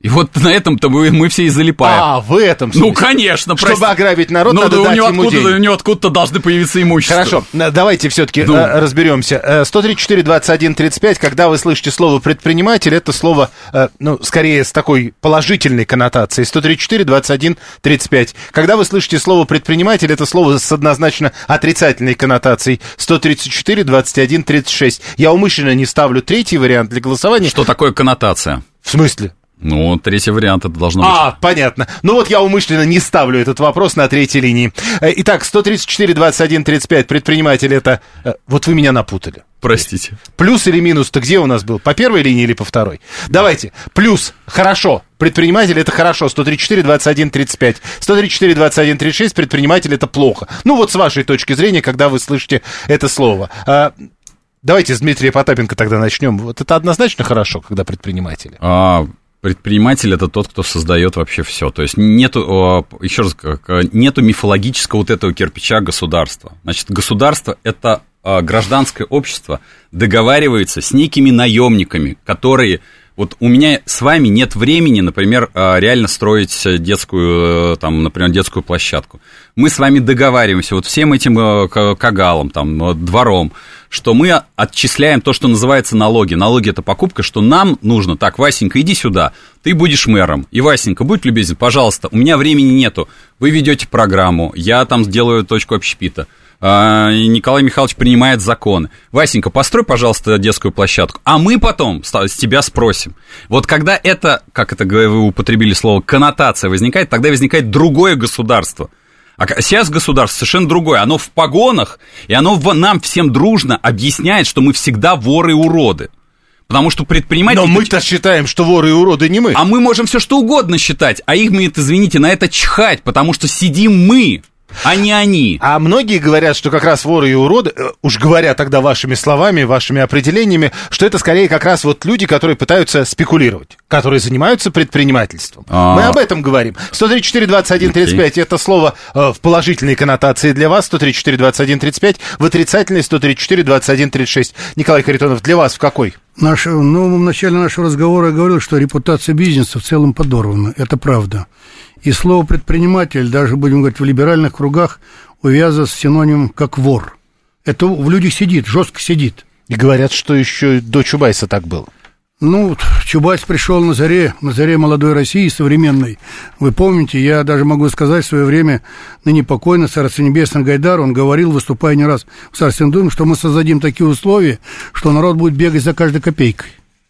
И вот на этом-то мы, мы все и залипаем. А, в этом смысле. Ну, конечно. Чтобы прости. ограбить народ, ну, надо да дать у него ему откуда, деньги. У него откуда-то должны появиться имущество. Хорошо, давайте все-таки ну. разберемся. сто тридцать четыре двадцать один тридцать пять, когда вы слышите слово «предприниматель», это слово, ну, скорее с такой положительной коннотацией. сто тридцать четыре двадцать один тридцать пять. Когда вы слышите слово «предприниматель», это слово с однозначно отрицательной коннотацией. сто тридцать четыре двадцать один тридцать шесть. Я умышленно не ставлю третий вариант для голосования. Что такое коннотация? В смысле? Ну, третий вариант это должно быть. А, понятно. Ну вот я умышленно не ставлю этот вопрос на третьей линии. Итак, сто тридцать четыре двадцать один тридцать пять, предприниматель это... Вот вы меня напутали. Простите. Плюс или минус-то где у нас был? По первой линии или по второй? Давайте. Плюс. Хорошо. Предприниматель это хорошо. сто тридцать четыре двадцать один тридцать пять. сто тридцать четыре двадцать один тридцать шесть. Предприниматель это плохо. Ну вот с вашей точки зрения, когда вы слышите это слово. Давайте с Дмитрия Потапенко тогда начнем. Вот это однозначно хорошо, когда предприниматели. А... Предприниматель — это тот, кто создает вообще все. То есть нету, еще раз, нету мифологического вот этого кирпича государства. Значит, государство — это гражданское общество, договаривается с некими наемниками, которые... Вот у меня с вами нет времени, например, реально строить детскую, там, например, детскую площадку. Мы с вами договариваемся вот всем этим кагалам, там, двором, что мы отчисляем то, что называется налоги. Налоги – это покупка, что нам нужно. Так, Васенька, иди сюда, ты будешь мэром. И, Васенька, будь любезен, пожалуйста, у меня времени нету. Вы ведете программу, я там сделаю точку общепита. Николай Михайлович принимает законы. Васенька, построй, пожалуйста, детскую площадку, а мы потом с тебя спросим. Вот когда это, как это вы употребили слово, коннотация возникает, тогда возникает другое государство. А сейчас государство совершенно другое. Оно в погонах, и оно нам всем дружно объясняет, что мы всегда воры и уроды. Потому что предприниматели... Но мы-то считаем, что воры и уроды не мы. А мы можем все что угодно считать, а их, мы, извините, на это чихать, потому что сидим мы, а не они. А многие говорят, что как раз воры и уроды, уж говоря тогда вашими словами, вашими определениями, что это скорее как раз вот люди, которые пытаются спекулировать, которые занимаются предпринимательством. А-а-а. Мы об этом говорим. сто тридцать четыре двадцать один тридцать пять это слово э, в положительной коннотации для вас, сто тридцать четыре двадцать один тридцать пять в отрицательной, сто тридцать четыре двадцать один тридцать шесть. Николай Харитонов, для вас в какой? Наш, ну, в начале нашего разговора я говорил, что репутация бизнеса в целом подорвана. Это правда. И слово «предприниматель», даже, будем говорить, в либеральных кругах увязано с синонимом как «вор». Это в людях сидит, жестко сидит. И говорят, что еще до Чубайса так было. Ну, Чубайс пришел на заре, на заре молодой России, современной. Вы помните, я даже могу сказать, в свое время ныне покойный Царство Небесное Гайдар, он говорил, выступая не раз в Царственном Доме, что мы создадим такие условия, что народ будет бегать за каждой копейкой.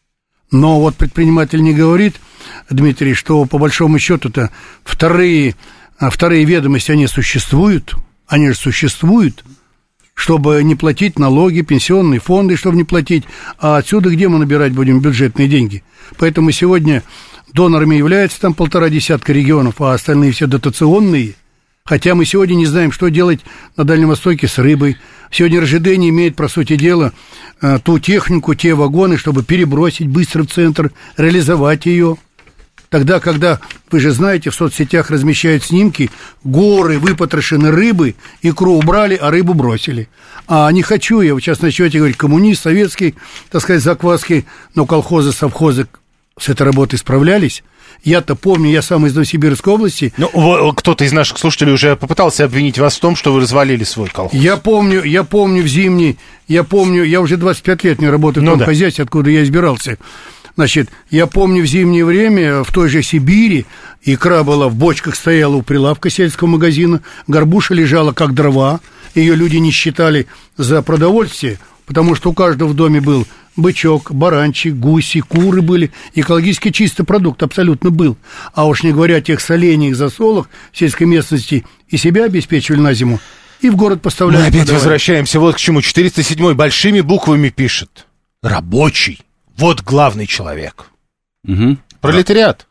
Но вот предприниматель не говорит, Дмитрий, что по большому счету-то вторые, вторые ведомости, они существуют, они же существуют, чтобы не платить налоги, пенсионные фонды, чтобы не платить, а отсюда где мы набирать будем бюджетные деньги? Поэтому сегодня донорами являются там полтора десятка регионов, а остальные все дотационные. Хотя мы сегодня не знаем, что делать на Дальнем Востоке с рыбой. Сегодня РЖД не имеет, по сути дела, ту технику, те вагоны, чтобы перебросить быстро в центр, реализовать ее. Тогда, когда, вы же знаете, в соцсетях размещают снимки, горы выпотрошены рыбы, икру убрали, а рыбу бросили. А не хочу я, вы сейчас начнете говорить, коммунист, советский, так сказать, закваски, но колхозы, совхозы с этой работой справлялись. Я-то помню, я сам из Новосибирской области. Ну, кто-то из наших слушателей уже попытался обвинить вас в том, что вы развалили свой колхоз. Я помню, я помню в зимний, я помню, я уже двадцать пять лет не работаю в том ну, да. хозяйстве, откуда я избирался. Значит, я помню в зимнее время в той же Сибири икра была в бочках, стояла у прилавка сельского магазина, горбуша лежала как дрова, ее люди не считали за продовольствие, потому что у каждого в доме был бычок, баранчик, гуси, куры были, экологически чистый продукт абсолютно был. А уж не говоря о тех соленьях, засолах в сельской местности, и себя обеспечивали на зиму, и в город поставляли. Мы опять продавали. Возвращаемся вот к чему. четыреста седьмой большими буквами пишет. Рабочий. Вот главный человек. Угу. Пролетариат.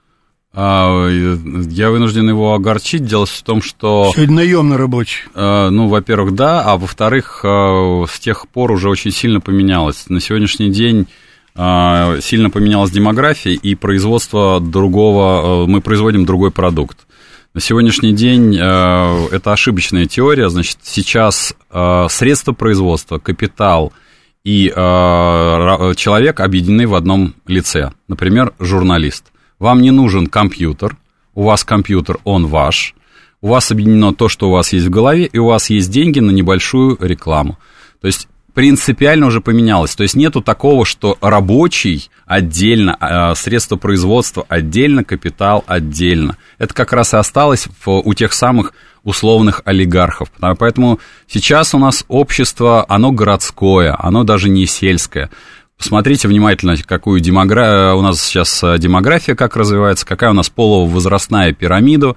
А, я вынужден его огорчить. Дело в том, что... Сегодня наемный рабочий. А, ну, во-первых, да, а во-вторых, а, с тех пор уже очень сильно поменялось. На сегодняшний день а, сильно поменялась демография и производство другого... А, мы производим другой продукт. На сегодняшний день а, это ошибочная теория. Значит, сейчас а, средства производства, капитал и а, человек объединены в одном лице. Например, журналист. Вам не нужен компьютер, у вас компьютер, он ваш, у вас объединено то, что у вас есть в голове, и у вас есть деньги на небольшую рекламу. То есть принципиально уже поменялось. То есть нету такого, что рабочий отдельно, средства производства отдельно, капитал отдельно. Это как раз и осталось в, у тех самых условных олигархов. Поэтому сейчас у нас общество, оно городское, оно даже не сельское. Посмотрите внимательно, какую демогра... у нас сейчас демография, как развивается, какая у нас полово-возрастная пирамида.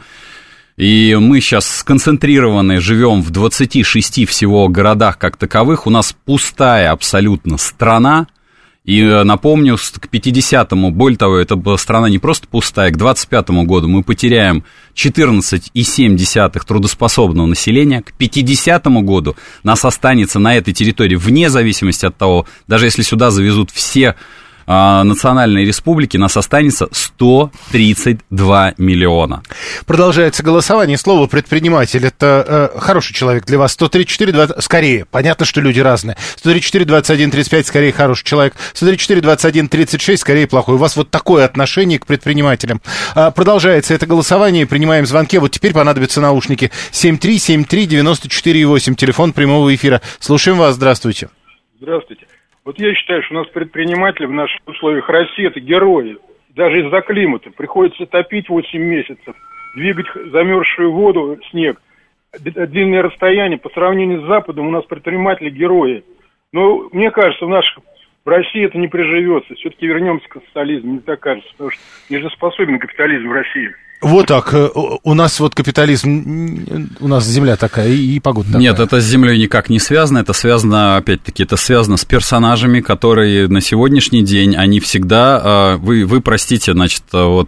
И мы сейчас сконцентрированы, живем в двадцати шести всего городах как таковых. У нас пустая абсолютно страна. И напомню, к пятидесятому, более того, эта страна не просто пустая, к двадцать пятому году мы потеряем четырнадцать целых семь десятых трудоспособного населения. К пятидесятому году нас останется на этой территории, вне зависимости от того, даже если сюда завезут все национальной республики, нас останется сто тридцать два миллиона. Продолжается голосование. Слово «предприниматель» — это э, хороший человек для вас. сто тридцать четыре двадцать... Скорее. Понятно, что люди разные. сто тридцать четыре двадцать один тридцать пять скорее хороший человек. сто тридцать четыре двадцать один тридцать шесть скорее плохой. У вас вот такое отношение к предпринимателям. А, продолжается это голосование. Принимаем звонки. Вот теперь понадобятся наушники. семь три семь три девяносто четыре восемь. Телефон прямого эфира. Слушаем вас. Здравствуйте. Здравствуйте. Вот я считаю, что у нас предприниматели в наших условиях России — это герои. Даже из-за климата. Приходится топить восемь месяцев, двигать замерзшую воду, снег. Длинное расстояние. По сравнению с Западом у нас предприниматели герои. Но мне кажется, в наших в России это не приживется. Все-таки вернемся к социализму, мне так кажется. Потому что не жизнеспособен капитализм в России. Вот так. У нас вот капитализм, у нас земля такая и погода такая. Нет, это с землей никак не связано. Это связано, опять-таки, это связано с персонажами, которые на сегодняшний день, они всегда... Вы, вы простите, значит, вот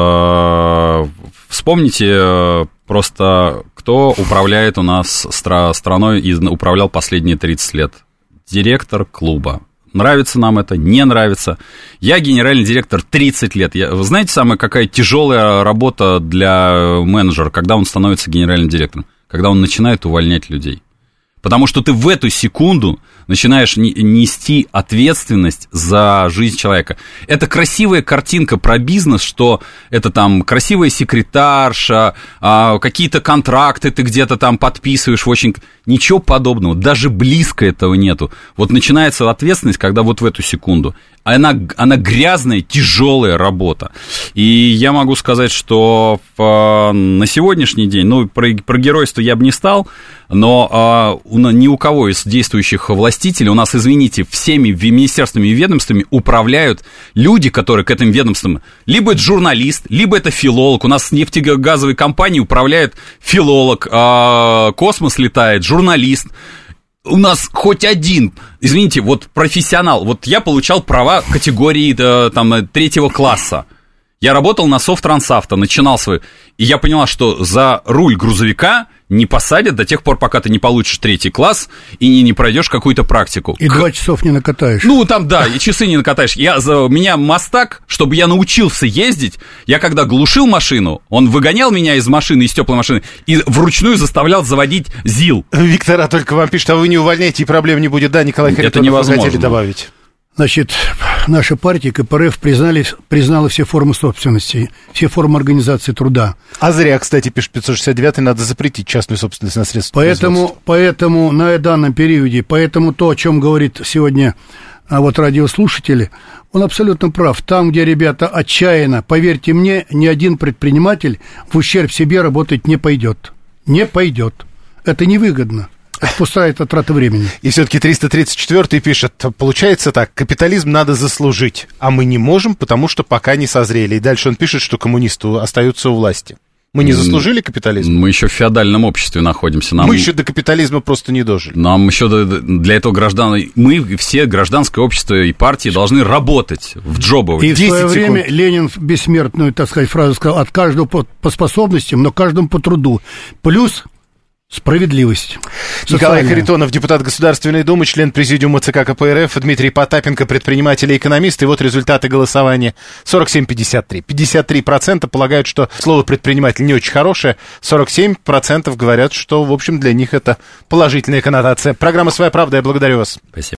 вспомните просто, кто управляет у нас стра- страной и управлял последние тридцать лет. Директор клуба. Нравится нам это, не нравится. Я генеральный директор тридцать лет. Я, вы знаете, самая какая тяжелая работа для менеджера, когда он становится генеральным директором? Когда он начинает увольнять людей. Потому что ты в эту секунду начинаешь нести ответственность за жизнь человека. Это красивая картинка про бизнес, что это там красивая секретарша, какие-то контракты ты где-то там подписываешь. Очень... Ничего подобного, даже близко этого нету. Вот начинается ответственность, когда вот в эту секунду. Она, она грязная, тяжелая работа. И я могу сказать, что в, на сегодняшний день, ну, про, про геройство я бы не стал, но а, у, ни у кого из действующих властителей, у нас, извините, всеми министерствами и ведомствами управляют люди, которые к этим ведомствам, либо это журналист, либо это филолог. У нас нефтегазовые компании управляет филолог, а, космос летает, журналист. У нас хоть один, извините, вот профессионал. Вот я получал права категории там, третьего класса. Я работал на Совтрансавто, начинал свой. И я поняла, что за руль грузовика не посадят до тех пор, пока ты не получишь третий класс и не, не пройдешь какую-то практику. И К... два часов не накатаешь. Ну, там, да, и часы не накатаешь. Я, за, меня мастак, чтобы я научился ездить, я когда глушил машину, он выгонял меня из машины, из теплой машины, и вручную заставлял заводить ЗИЛ. Виктора только вам пишет, а вы не увольняете, и проблем не будет. Да, Николай Харитонов, это невозможно. Вы хотели добавить? Значит, наша партия КПРФ признали, признала все формы собственности, все формы организации труда. А зря, кстати, пишет пятьсот шестьдесят девятый, надо запретить частную собственность на средства поэтому, производства. Поэтому на данном периоде, поэтому то, о чем говорит сегодня а вот радиослушатели, он абсолютно прав. Там, где ребята отчаянно, поверьте мне, ни один предприниматель в ущерб себе работать не пойдет. Не пойдет. Это невыгодно. Это пустая трата времени. И все-таки триста тридцать четвёртый пишет, получается так, капитализм надо заслужить, а мы не можем, потому что пока не созрели. И дальше он пишет, что коммунисты остаются у власти. Мы не заслужили капитализм? Мы еще в феодальном обществе находимся. Нам... Мы еще до капитализма просто не дожили. Нам еще для этого граждан... Мы все, гражданское общество и партии, должны работать в джобовых. И в свое время секунд. Ленин бессмертную, так сказать, фразу сказал, от каждого по, по способностям, но каждому по труду. Плюс... справедливость. Николай Харитонов, депутат Государственной Думы, член президиума ЦК КПРФ, Дмитрий Потапенко, предприниматель и экономист. И вот результаты голосования. сорок семь пятьдесят три. пятьдесят три процента полагают, что слово предприниматель не очень хорошее. сорок семь процентов говорят, что, в общем, для них это положительная коннотация. Программа «Своя правда». Я благодарю вас. Спасибо.